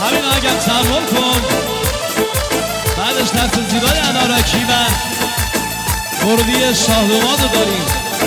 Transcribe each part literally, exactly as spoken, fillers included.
همین آگم تحمل کن. بعدش دست زیبای انارکی و کردی شاهدوماد رو داریم.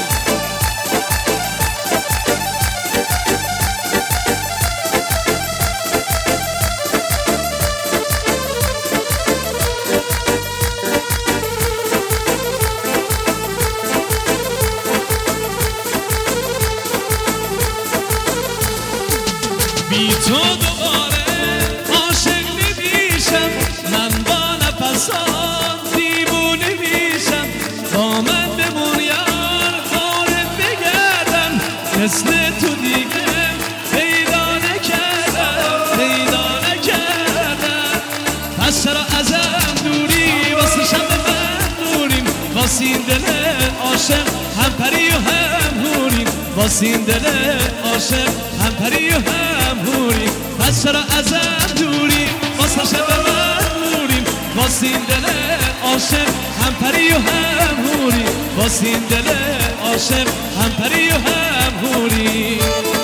بی تو دوباره عاشق نمیشم، من با نفسان دیوونه میشم. با من بمون یار دارت بگردم، مثل تو دیگه پیدا نکردم پیدا نکردم. پس چرا ازم دوری واسه شب من نوریم، واسه این دل عاشق هم پری و هم هوریم، واسه این دل عاشق هم پری و هم هوریم. پس چرا ازم دوری واسه شب من نوریم، واسه این دل عاشق هم پری و هم هوریم، واسه این دل عاشق هم پری و هم هوریم.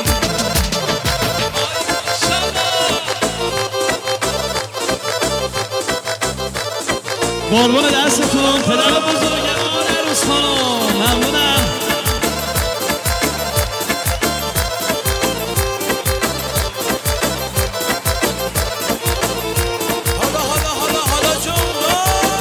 قربون دستتون پدر بزرگوار عروس خانم، ممنونم. حالا حالا حالا حالا جون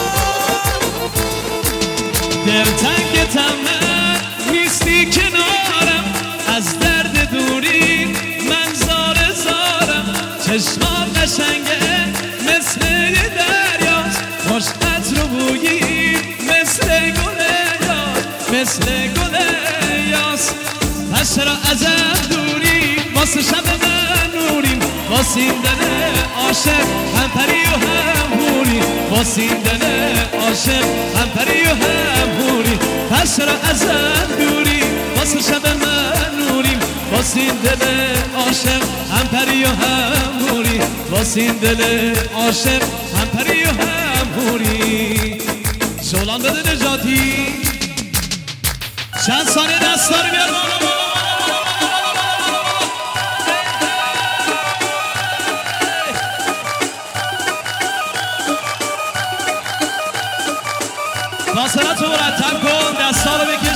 دلتنگتم من نیستی کنارم، از درد دوری من زار زارم. چشمان قشنگه مثل یه دریاست، خوشت رو بویی مثل گل یاس مثل گل یاس. پس چرا ازم دوری واسه شب من نوریم، واسه این دل عاشق هم پری و هم هوری، واسه این دل عاشق هم پری و هم هوری. پس چرا ازم دوری واسه شب من نوریم، واسه این دل عاشق هم پری و هم هوری، واسه این دل عاشق هم پری و هم هوری. شولان بده نجاتی چند ثانیه دستا رو بیار بالا. فاصلت رو مرتب کن، دستا رو بگیر.